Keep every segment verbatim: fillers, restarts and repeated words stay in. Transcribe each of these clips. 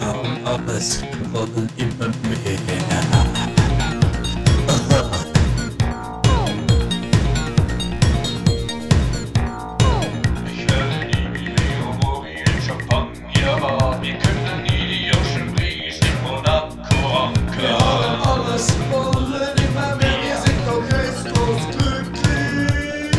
haben alles, wollen immer mehr. Ich werde nie wie Leo Mori in Champagner war. Wir können nie die Ocean Breeze in Monaco ankern. Wir haben alles, wollen immer mehr. Wir sind doch restlos glücklich.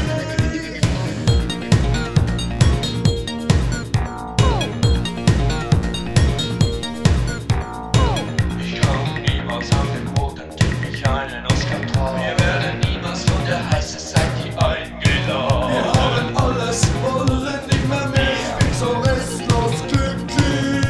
Ich kann niemals auf dem roten Teppich einen Oscar tragen. Wir werden niemals von der heißen Seite eingeladen. Wir haben alles, wollen immer mehr. Ich bin so restlos glücklich.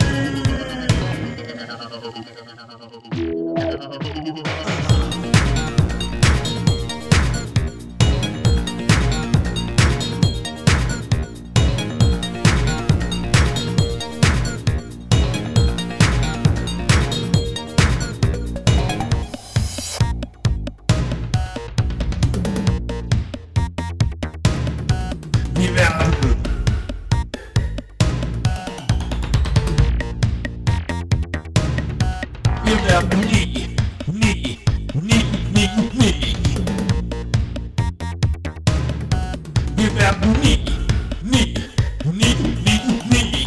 Wir werden Wir werden nie, nie, nie, nie, nie. Wir werden nie, nie, nie, nie, nie.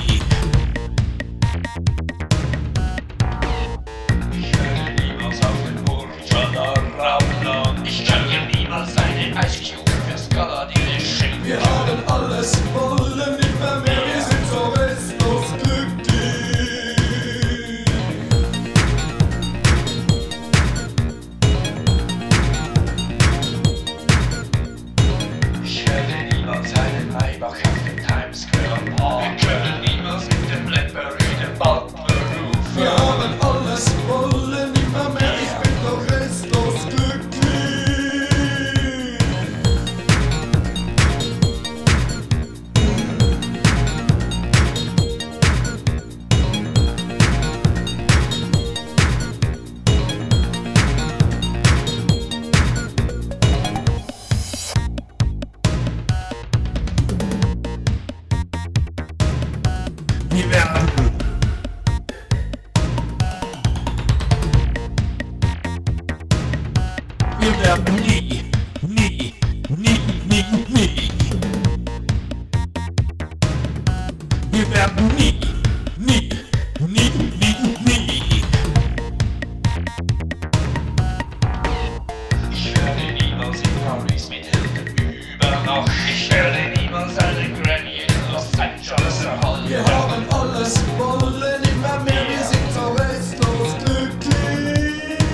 Ich werde niemals auf den Burj Al Arab. Ich kann dir niemals eine Ice Cube für Skaladine schenken. Wir haben alles, wollen immer mehr. Wir sind so restlos glücklich. Ich werde niemals einen Maybach auf dem Times Square parken. Wir können niemals mit dem Blackberry den Butler rufen. Wir haben alles, wollen immer mehr. Ich bin doch restlos glücklich. Wir werden Wir werden nie, nie, nie, nie, nie. Wir werden nie, nie, nie, nie, nie. Ich werde niemals in Paris mit Hilton übernachten. Ich werde niemals eine Granny in Los Angeles erhalten. Wir haben alles, wollen immer mehr. Wir sind so restlos glücklich.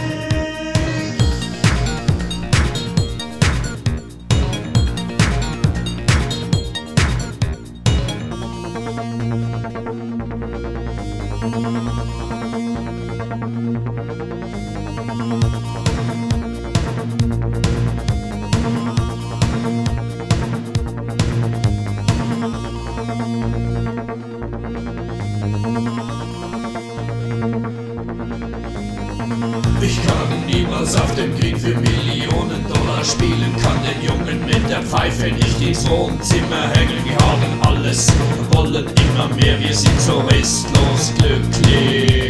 Ich kann niemals auf dem Krieg für Millionen Dollar spielen, kann den Jungen mit der Pfeife nicht ins Wohnzimmer hängen. Wir haben alles, wollen immer mehr, wir sind so restlos glücklich.